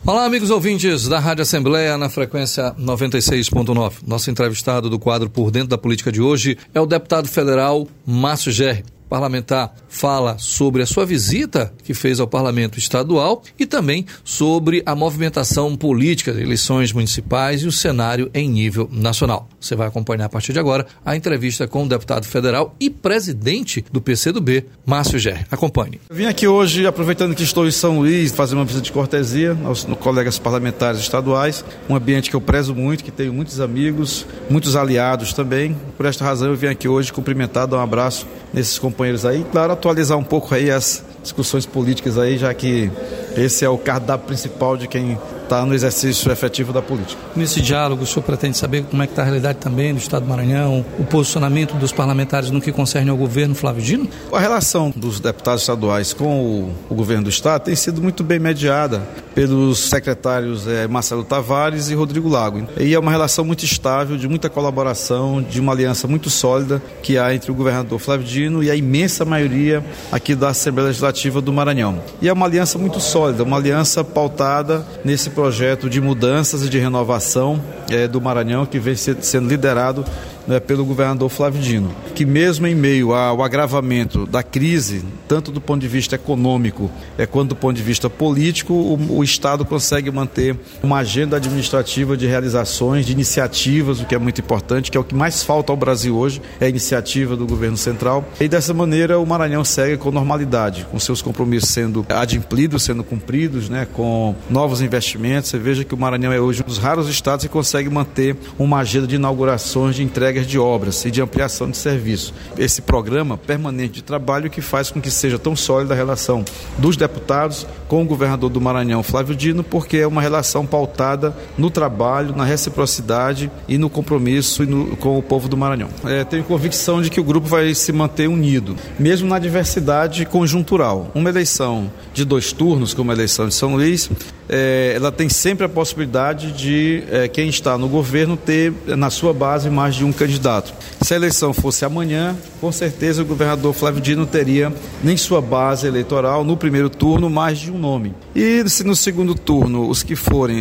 Olá, amigos ouvintes da Rádio Assembleia na frequência 96.9. Nosso entrevistado do quadro Por Dentro da Política de hoje é o deputado federal Márcio Gerri. O parlamentar fala sobre a sua visita que fez ao Parlamento Estadual e também sobre a movimentação política de eleições municipais e o cenário em nível nacional. Você vai acompanhar a partir de agora a entrevista com o deputado federal e presidente do PCdoB, Márcio Gerri. Acompanhe. Eu vim aqui hoje, aproveitando que estou em São Luís, fazer uma visita de cortesia aos colegas parlamentares estaduais, um ambiente que eu prezo muito, que tenho muitos amigos, muitos aliados também. Por esta razão eu vim aqui hoje cumprimentar, dar um abraço nesses companheiros aí, claro, atualizar um pouco aí as discussões políticas aí, já que esse é o cardápio principal de quem está no exercício efetivo da política. Nesse diálogo, o senhor pretende saber como é que está a realidade também do Estado do Maranhão, o posicionamento dos parlamentares no que concerne ao governo Flávio Dino? A relação dos deputados estaduais com o governo do Estado tem sido muito bem mediada pelos secretários Marcelo Tavares e Rodrigo Lago. E é uma relação muito estável, de muita colaboração, de uma aliança muito sólida que há entre o governador Flávio Dino e a imensa maioria aqui da Assembleia Legislativa do Maranhão. E é uma aliança muito sólida, uma aliança pautada nesse projeto de mudanças e de renovação do Maranhão, que vem sendo liderado pelo governador Flávio Dino, que mesmo em meio ao agravamento da crise, tanto do ponto de vista econômico quanto do ponto de vista político, o Estado consegue manter uma agenda administrativa de realizações, de iniciativas, o que é muito importante, que é o que mais falta ao Brasil hoje, é a iniciativa do governo central. E dessa maneira o Maranhão segue com normalidade, com seus compromissos sendo adimplidos, sendo cumpridos, com novos investimentos. Você veja que o Maranhão é hoje um dos raros estados que consegue manter uma agenda de inaugurações, de entrega de obras e de ampliação de serviço. Esse programa permanente de trabalho que faz com que seja tão sólida a relação dos deputados com o governador do Maranhão, Flávio Dino, porque é uma relação pautada no trabalho, na reciprocidade e no compromisso com o povo do Maranhão. Tenho convicção de que o grupo vai se manter unido, mesmo na diversidade conjuntural. Uma eleição de 2 turnos, como a eleição de São Luís, ela tem sempre a possibilidade de quem está no governo ter na sua base mais de um candidato. Se a eleição fosse amanhã, com certeza o governador Flávio Dino teria em sua base eleitoral, no primeiro turno, mais de um nome. E se no segundo turno os que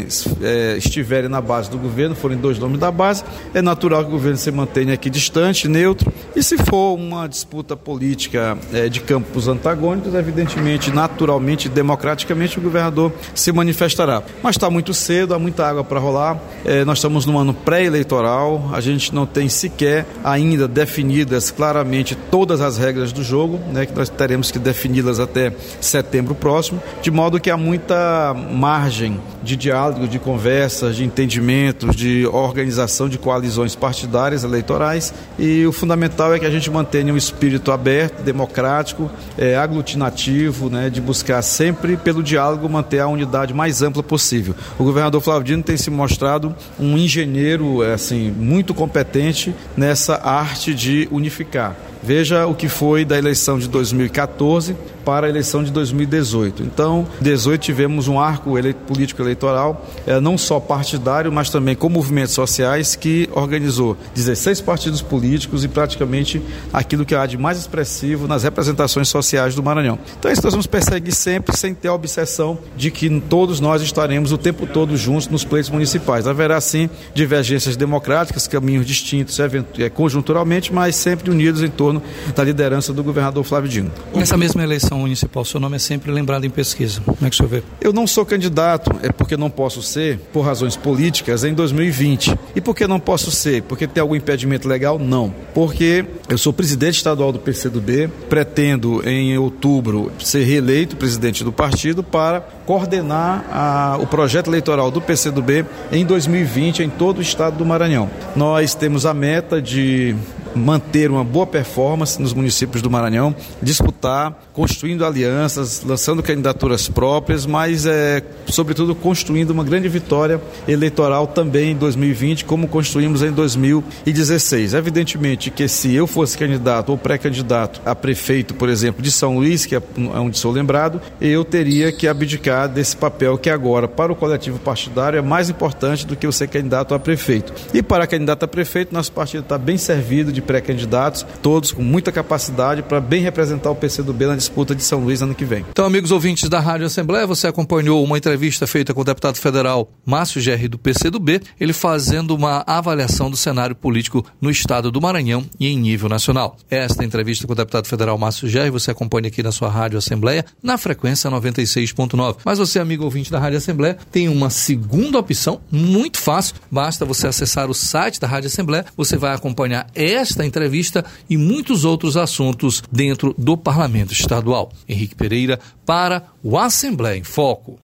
estiverem na base do governo, forem 2 nomes da base, é natural que o governo se mantenha aqui distante, neutro. E se for uma disputa política de campos antagônicos, evidentemente, naturalmente, democraticamente, o governador se manifestará. Mas está muito cedo, há muita água para rolar. Nós estamos num ano pré-eleitoral, a gente não tem sequer ainda definidas claramente todas as regras do jogo, que nós teremos que defini-las até setembro próximo, de modo que há muita margem de diálogo, de conversas, de entendimentos, de organização de coalizões partidárias eleitorais, e o fundamental é que a gente mantenha um espírito aberto, democrático, aglutinativo, de buscar sempre pelo diálogo manter a unidade mais ampla possível. O governador Flávio Dino tem se mostrado um engenheiro muito competente nessa arte de unificar. Veja o que foi da eleição de 2014 para a eleição de 2018. Então, em 2018 tivemos um arco político eleitoral, não só partidário, mas também com movimentos sociais, que organizou 16 partidos políticos e praticamente aquilo que há de mais expressivo nas representações sociais do Maranhão. Então, isso nós vamos perseguir sempre, sem ter a obsessão de que todos nós estaremos o tempo todo juntos nos pleitos municipais. Haverá, sim, divergências democráticas, caminhos distintos, conjunturalmente, mas sempre unidos em torno da liderança do governador Flávio Dino. Nessa mesma eleição municipal, seu nome é sempre lembrado em pesquisa. Como é que o senhor vê? Eu não sou candidato, porque não posso ser, por razões políticas, em 2020. E por que não posso ser? Porque tem algum impedimento legal? Não. Porque eu sou presidente estadual do PCdoB, pretendo em outubro ser reeleito presidente do partido para coordenar o projeto eleitoral do PCdoB em 2020 em todo o estado do Maranhão. Nós temos a meta de manter uma boa performance nos municípios do Maranhão, disputar, construindo alianças, lançando candidaturas próprias, mas sobretudo construindo uma grande vitória eleitoral também em 2020, como construímos em 2016. Evidentemente que se eu fosse candidato ou pré-candidato a prefeito, por exemplo, de São Luís, que é onde sou lembrado, eu teria que abdicar desse papel que agora, para o coletivo partidário, é mais importante do que eu ser candidato a prefeito. E para candidato a prefeito, nosso partido está bem servido de pré-candidatos, todos com muita capacidade para bem representar o PCdoB na disputa de São Luís ano que vem. Então, amigos ouvintes da Rádio Assembleia, você acompanhou uma entrevista feita com o deputado federal Márcio Gerri do PCdoB, ele fazendo uma avaliação do cenário político no estado do Maranhão e em nível nacional. Esta entrevista com o deputado federal Márcio Gerri você acompanha aqui na sua Rádio Assembleia, na frequência 96.9. Mas você, amigo ouvinte da Rádio Assembleia, tem uma segunda opção, muito fácil, basta você acessar o site da Rádio Assembleia, você vai acompanhar esta entrevista e muitos outros assuntos dentro do Parlamento Estadual. Henrique Pereira para o Assembleia em Foco.